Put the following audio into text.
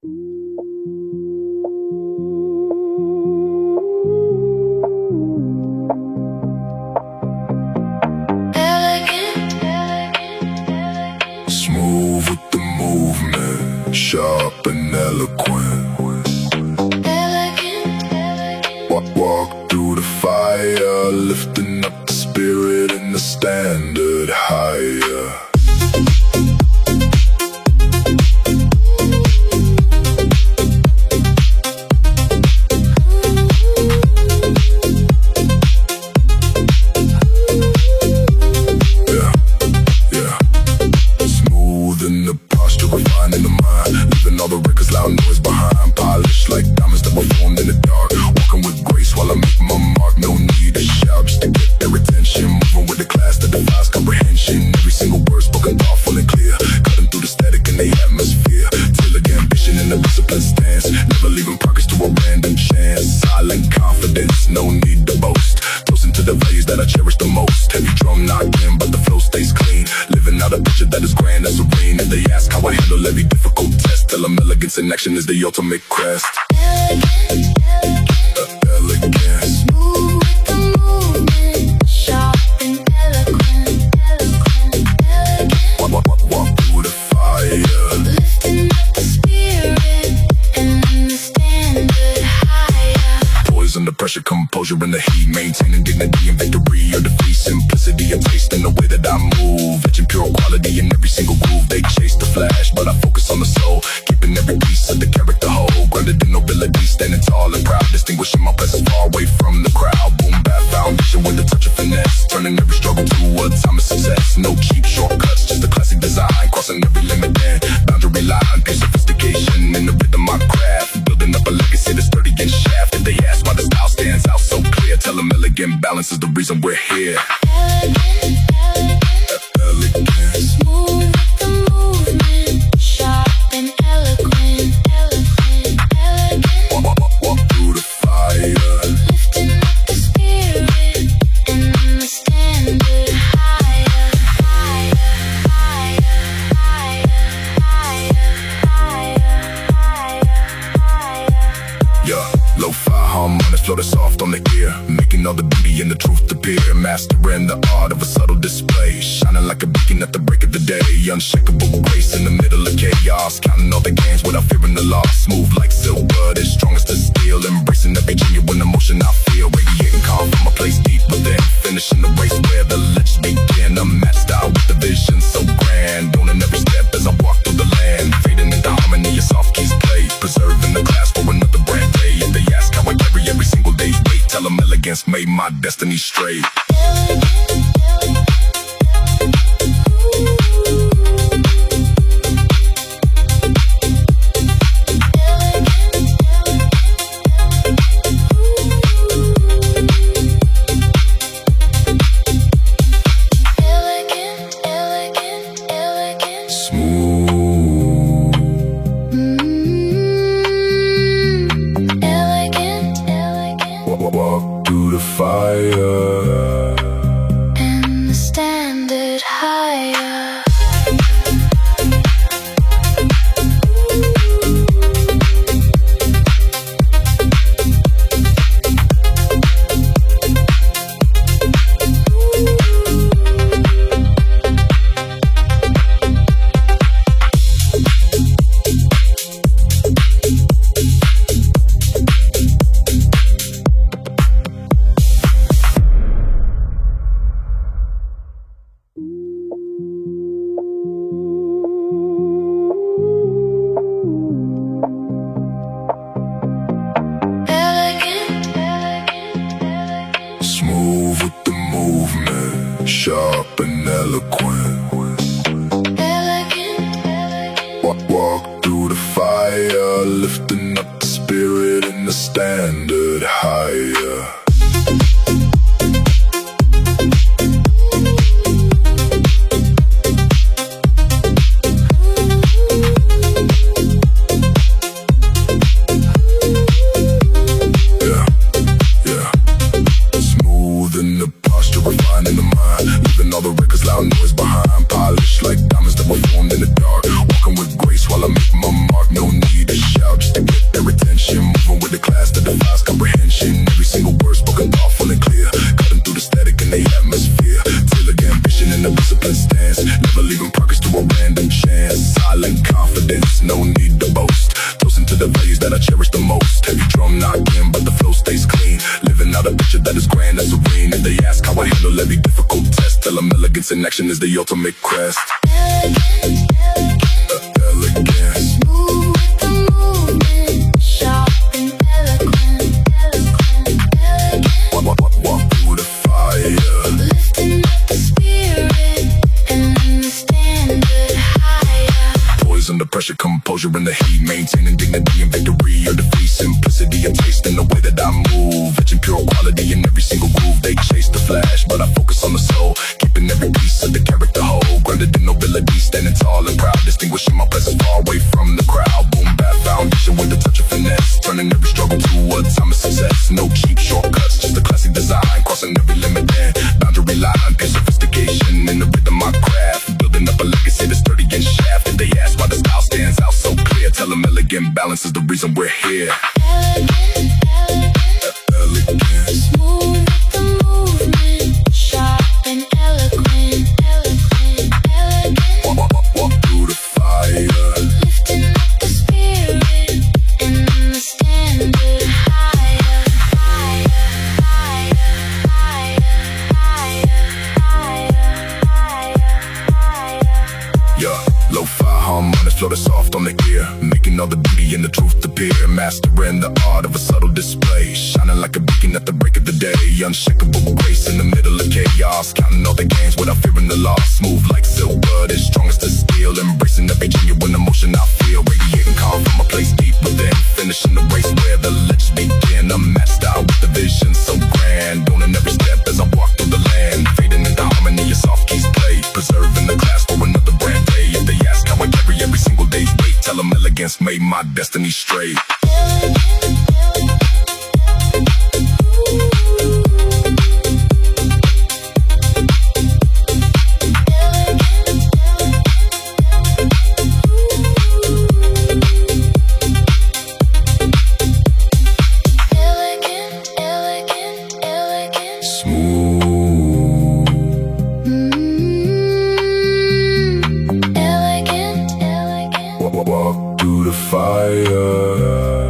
Smooth with the movement, sharp and eloquent. Walk through the fire, lifting up the spirit and the standard higher. Refining the mind, leaving all the records, loud noise behind. Polished like diamonds that were formed in the dark. Walking with grace while I make my mark. No need to shout just to get their attention. Moving with a class that defies comprehension. Every single word spoken thoughtful and clear. Cutting through the static in the atmosphere. Till again, ambition in a disciplined stance. Never leaving pockets to a random chance. Silent confidence, no need to boast. Toasting to the values that I cherish the most. Heavy drum knocked in, but the flow stays clean. Living out a picture that is grand and serene. If they ask how I handle every difficult test, tell them elegance in action is the ultimate crest. Elegance. Smooth with the movement, sharp and eloquent. Walk through the fire, Lifting up the spirit and then the standard higher. poise under pressure, composure in the heat. Maintaining dignity and victory or defeat. Simplicity and taste in the way that I move. Etching pure quality in every single groove. They chase the flash, but I focus on the soul. Keeping every piece of the character whole. Grounded in nobility, standing tall and proud. Distinguishing my presence far away from the crowd. Boom, bap foundation with a touch of finesse. Turning every struggle to a time of success. No cheap shortcuts, just a classic design. Crossing every limit and boundary line. Pure sophistication in the rhythm of craft. Building up a legacy that's sturdy and shaft. If they ask why the style stands out so clear, tell them elegant balance is the reason we're here. Elegance. Smooth with the movement, sharp and eloquent. Walk through the fire, Lifting up the spirit and then the standard higher. yeah. Lo-fi harmonics floating soft on the ear, making all the beauty and the truth appear. Mastering the art of a subtle display, shining like a beacon at the break of the day. Unshakable grace in the middle of chaos, counting all the gains without fearing the loss. Smooth like silk, but as strong as the steel. Embracing every genuine emotion I feel, radiating calm from a place deep within. Finishing the race where the legends begin. A match style with the vision so grand. Owning every step as I walk through the land. Fading into harmony, a soft keys play. Preserving the class for another brand day. If they ask how I carry every single day, wait, tell them elegance made my destiny straight. Smooth. Walk through the fire, And the standard higher. smooth with the movement, sharp and eloquent. Walk through the fire, lifting up the spirit and the standard higher. Refining the mind, leaving all the records, loud noise behind. Polished like diamonds that were formed in the dark. Walking with grace while I make my mark. No need to shout. need to boast. Toasting to the values that I cherish the most. Heavy drum knocking, but the flow stays clean. Living out a picture that is grand and serene. If they ask how I handle every difficult test, tell them elegance in action is the ultimate crest. Elegance. Move with the movement, sharp and eloquent. Walk through the fire. Lifting up the spirit and understand it higher. Poise under pressure, composure in the heat. Maintaining dignity and victory or defeat. Simplicity and taste in the way that I move. Etching pure quality in every single groove. They chase the flash, but I focus on the soul. Keeping every piece of the character whole. Grounded in nobility, standing tall and proud. Distinguishing my presence far away from the crowd. Boom, bap foundation with a touch of finesse. Turning every struggle to a time of success. No cheap shortcuts, just a classic design. Crossing every limit and boundary line. Pure sophistication in the rhythm I craft. Building up a legacy that's sturdy and shaft. If they ask why the style stands out so clear, tell them elegant balance is the reason we're here. Elegance. Move with the movement, sharp and eloquent. Walk through the fire. Lifting up the spirit and understand it higher. Yeah, lo-fi harmonics floating soft on the ear, making all the beauty and the truth appear. Mastering the art of a subtle display, shining like a beacon at the break of the day. Unshakable grace in the middle of chaos, counting all the gains without fearing the loss. Smooth like silk, but as strong as the steel. Embracing every genuine emotion I feel, radiating calm from a place deep within. Finishing the race where the legends begin. I'm matched out with the vision so grand, owning every step as I walk through the land. Fading into harmony, a soft keys play, preserving the class for another brand day. If they ask how I carry every single day's weight, tell them elegance made my destiny straight. Smooth. Elegant. Walk through the fire.